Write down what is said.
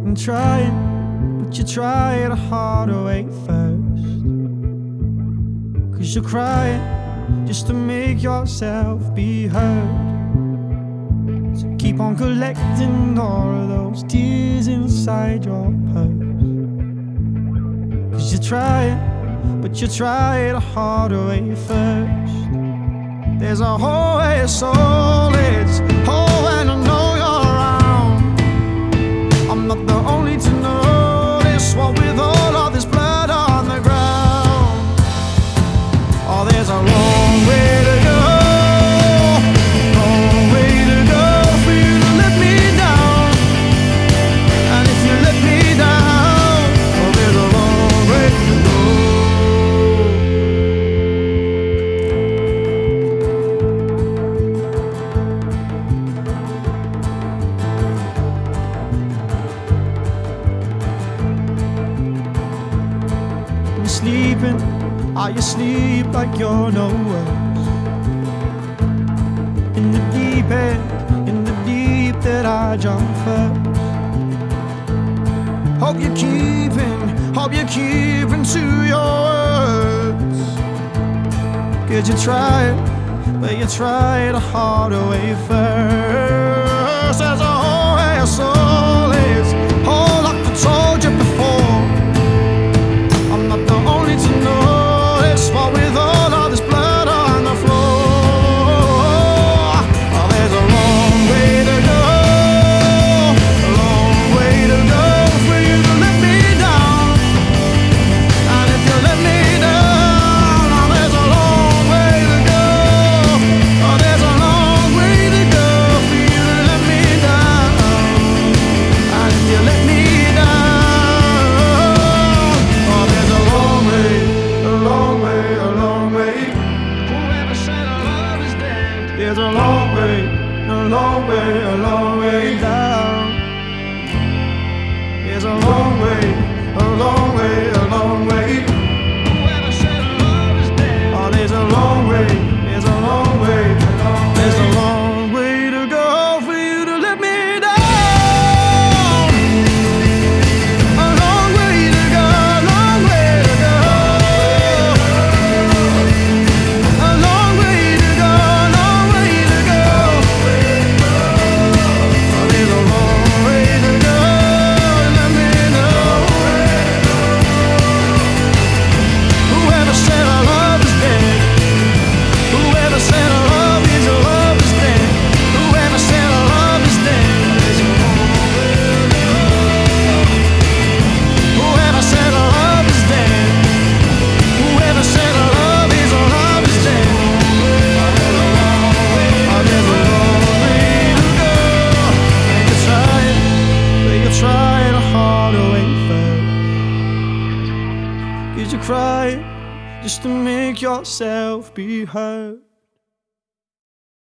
and trying, but you try it a harder way first. 'Cause you're crying just to make yourself be heard. So keep on collecting all of those tears inside your purse. 'Cause you try it, but you try it a harder way first. There's a hole where your soul is, hole when I know you're around. I'm not the only to notice what with all of this blood on the ground. Oh, there's a long way to go, long way to go for you to let me down. And if you let me down, oh, there's a long way to go. Sleeping, are you asleep like you're nowhere? In the deep end, in the deep that I jump first. Hope you're keeping to your words. Could you try it, but you try it a harder way first. There's a hole where your soul is, hole like I told you before. I'm not the only to notice what with all of this blood on the floor. Oh, there's a long way to go, a long way to go for you to let me down. And if you let me down, oh, there's a long way to go. Oh, there's a long way to go for you to let me down. And if you let me there's a long way, a long way, a long way down. There's a long way, a long way, a long way. Whoever said love is dead. Oh, there's a long way, there's a long way, there's a long way to go for you to let me down. A long way to go, long way to go. A long way to go. Did you cry just to make yourself be heard?